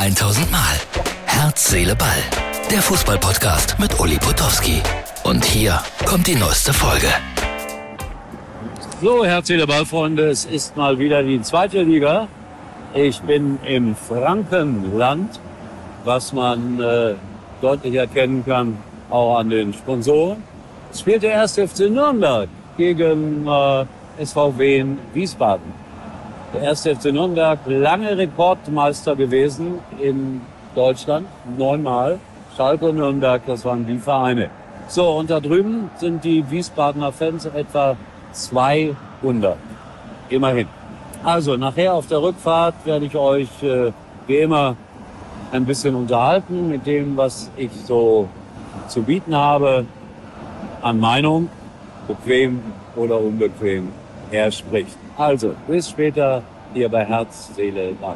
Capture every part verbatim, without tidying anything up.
tausend Mal. Herz, Seele, Ball. Der Fußball-Podcast mit Uli Potowski. Und hier kommt die neueste Folge. So, Herz, Seele, Ball, Freunde. Es ist mal wieder die zweite Liga. Ich bin im Frankenland, was man äh, deutlich erkennen kann, auch an den Sponsoren. Es spielt der erste F C Nürnberg gegen äh, S V W in Wiesbaden. Der erste F C Nürnberg, lange Rekordmeister gewesen in Deutschland, neunmal. Schalke und Nürnberg, das waren die Vereine. So, und da drüben sind die Wiesbadener Fans etwa zweihundert. Immerhin. Also, nachher auf der Rückfahrt werde ich euch äh, wie immer ein bisschen unterhalten mit dem, was ich so zu bieten habe an Meinung, bequem oder unbequem er spricht. Also, bis später hier bei Herz, Seele, Ball.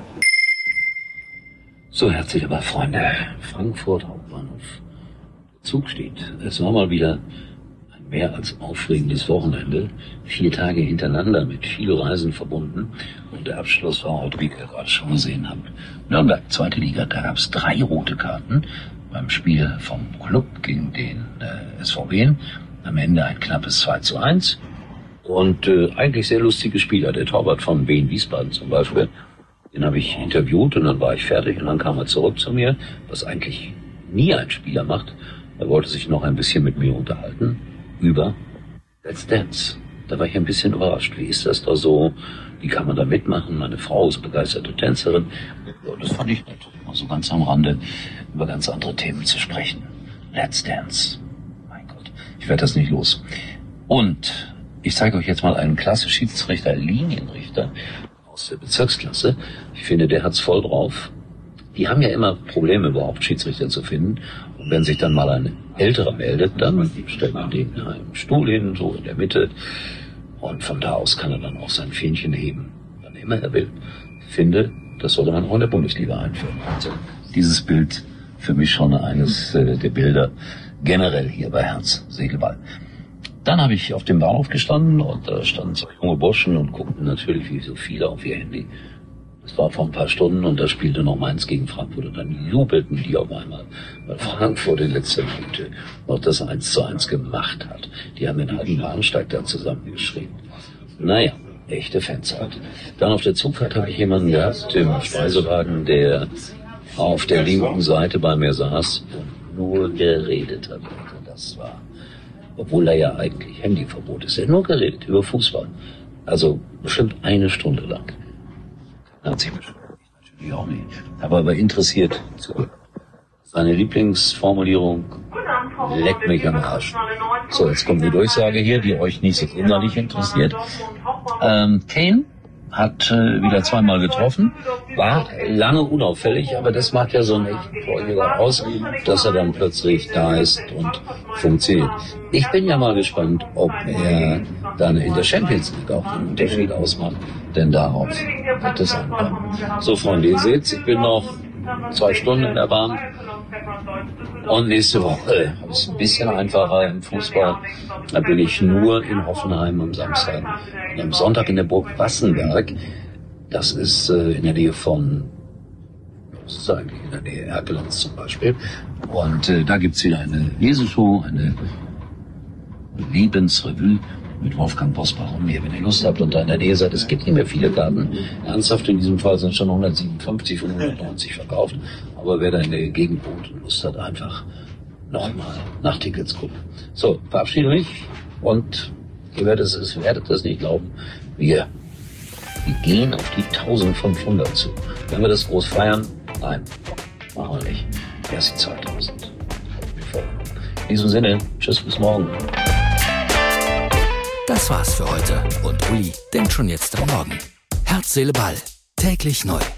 So, Herz, Seele, Ball, Freunde. Frankfurt Hauptbahnhof. Der Zug steht. Es war mal wieder ein mehr als aufregendes Wochenende. Vier Tage hintereinander mit viel Reisen verbunden. Und der Abschluss war heute, wie ihr gerade schon gesehen habt. Nürnberg, zweite Liga, da gab es drei rote Karten beim Spiel vom Club gegen den äh, S V W. Am Ende ein knappes zwei zu eins. Und äh, eigentlich sehr lustige Spieler. Der Torwart von Wien Wiesbaden zum Beispiel, den habe ich interviewt und dann war ich fertig und dann kam er zurück zu mir, was eigentlich nie ein Spieler macht. Er wollte sich noch ein bisschen mit mir unterhalten über Let's Dance. Da war ich ein bisschen überrascht. Wie ist das da so? Wie kann man da mitmachen? Meine Frau ist begeisterte Tänzerin. Ja, das fand ich nett, mal so ganz am Rande über ganz andere Themen zu sprechen. Let's Dance. Mein Gott, ich werde das nicht los. Und ich zeige euch jetzt mal einen klasse Schiedsrichter, Linienrichter aus der Bezirksklasse. Ich finde, der hat's voll drauf. Die haben ja immer Probleme, überhaupt Schiedsrichter zu finden. Und wenn sich dann mal ein Älterer meldet, dann stellt man den in einem Stuhl hin, so in der Mitte. Und von da aus kann er dann auch sein Fähnchen heben, wann immer er will. Ich finde, das sollte man auch in der Bundesliga einführen. Also dieses Bild für mich schon eines äh, der Bilder generell hier bei Herz, Seele, Ball. Dann habe ich auf dem Bahnhof gestanden und da standen zwei junge Burschen und guckten natürlich wie so viele auf ihr Handy. Das war vor ein paar Stunden und da spielte noch Mainz gegen Frankfurt und dann jubelten die auf einmal, weil Frankfurt in letzter Minute noch das eins zu eins gemacht hat. Die haben den halben Bahnsteig da zusammengeschrieben. Naja, echte Fans halt. Dann auf der Zugfahrt habe ich jemanden gehabt im Speisewagen, der auf der linken Seite bei mir saß und nur geredet hat. Und das war... Obwohl da ja eigentlich Handyverbot ist. Er hat nur geredet über Fußball. Also bestimmt eine Stunde lang. Hat sich natürlich auch nicht. Aber aber interessiert zugehört. Seine Lieblingsformulierung, leck mich am Arsch. So, jetzt kommt die Durchsage hier, die euch nicht so innerlich interessiert. Ähm, Kane hat äh, wieder zweimal getroffen, war lange unauffällig, aber das macht ja so einen echten Torjäger aus, dass er dann plötzlich da ist und funktioniert. Ich bin ja mal gespannt, ob er dann in der Champions League auch einen Unterschied ausmacht, denn darauf wird es ankommen. So, Freunde, ihr seht, ich bin noch zwei Stunden in der Bahn. Und nächste Woche ist es ein bisschen einfacher im Fußball. Da bin ich nur in Hoffenheim am Samstag. Und am Sonntag in der Burg Wassenberg. Das ist äh, in der Nähe von, was ist eigentlich, in der Nähe Erkelenz zum Beispiel. Und äh, da gibt's wieder eine Leseshow, eine Lebensrevue mit Wolfgang Bosbach und mir, wenn ihr Lust habt und da in der Nähe seid. Es gibt nicht mehr viele Karten. Ernsthaft, in diesem Fall sind schon hundertsiebenundfünfzig von hundertneunzig verkauft. Aber wer da in der Gegend wohnt und Lust hat, einfach nochmal nach Tickets gucken. So, verabschiede mich und ihr werdet es, werdet es nicht glauben. Wir, wir gehen auf die eintausendfünfhundert zu. Wenn wir das groß feiern? Nein, machen wir nicht. Erst die zweitausend. In diesem Sinne, tschüss, bis morgen. Das war's für heute und Uli denkt schon jetzt am Morgen. Herz, Seele, Ball. Täglich neu.